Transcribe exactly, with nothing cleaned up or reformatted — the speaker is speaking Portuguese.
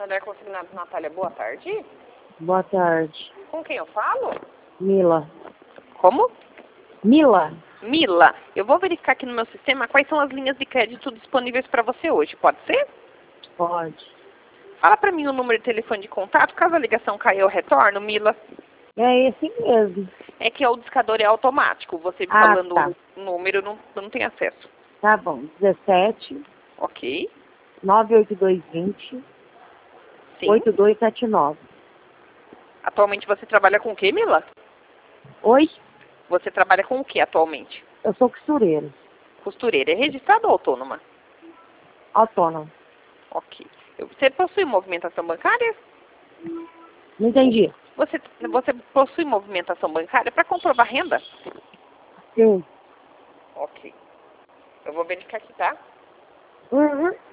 Santander Consignados, Natália, boa tarde. Boa tarde. Com quem eu falo? Mila. Como? Mila. Mila. Eu vou verificar aqui no meu sistema quais são as linhas de crédito disponíveis para você hoje, pode ser? Pode. Fala para mim o número de telefone de contato, caso a ligação caia eu retorno, Mila. É esse mesmo. É que o discador é automático, você Ah, falando tá. o número não, não tem acesso. Tá bom. dezessete, Ok. nove oito dois vinte, Sim. oito dois sete nove. Atualmente você trabalha com o que, Mila? Oi? Você trabalha com o que atualmente? Eu sou costureira. Costureira. É registrada ou autônoma? Autônoma. Ok. Você possui movimentação bancária? Não entendi. Você, você possui movimentação bancária para comprovar renda? Sim. Ok. Eu vou verificar aqui, tá? Uhum.